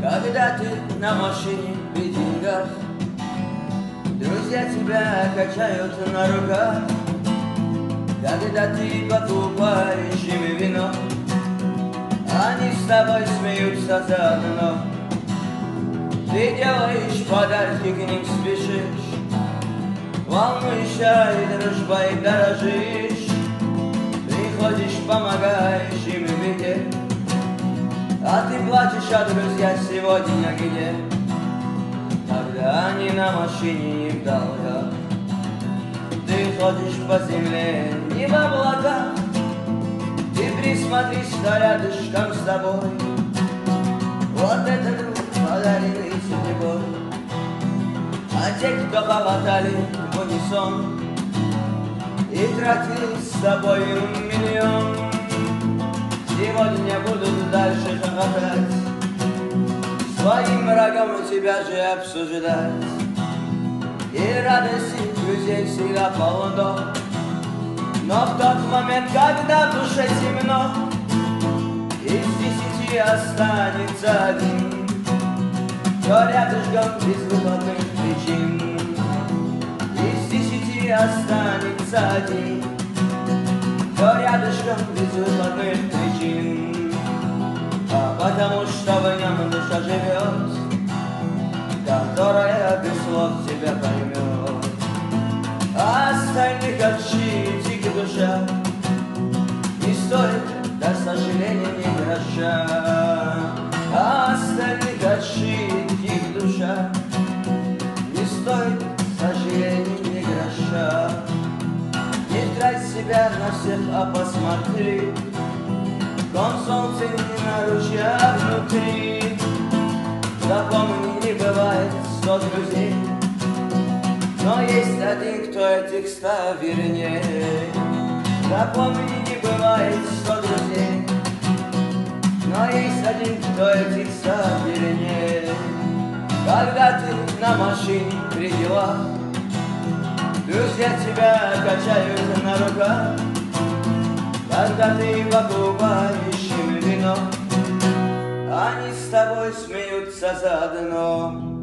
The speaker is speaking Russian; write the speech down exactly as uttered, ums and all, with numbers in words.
Когда ты на машине при деньгах, друзья тебя качают на руках. Когда ты покупаешь им вино, они с тобой смеются заодно. Ты делаешь подарки, к ним спешишь, волнуешься и дружбой дорожишь. Приходишь, помогаешь им в беде, а ты плачешь, а друзья сегодня где? Когда они на машине и в долгах, ты ходишь по земле, не в облаках. Ты присмотрись, кто рядышком с тобой. Вот это друг, подаренный судьбой. А те, кто хохотали в унисон и тратили с тобою миллион, сегодня будут дальше хохотать, своим врагом тебя же обсуждать. И радости друзей всегда полно, но в тот момент, когда в душе темно, из десяти останется один, кто рядышком без выходных причин. Из десяти останется один, кто рядышком без выходных причин. А потому что в нем душа живет, которая без слов тебя поймет. А остальных отшить их душа не стоит, до сожаления, ни гроша. А остальных отшить их душа не стоит, к сожалению, ни гроша. Не трать себя на всех, а посмотри, ком солнце не на ручьях внутри. Запомни, не бывает сто друзей, но есть один, кто этих ста вернее. Запомни, не бывает сто друзей, но есть один, кто этих ста вернее. Когда ты на машине при делах, друзья тебя качают на руках. Когда ты покупаешь им вино, они с тобой смеются заодно.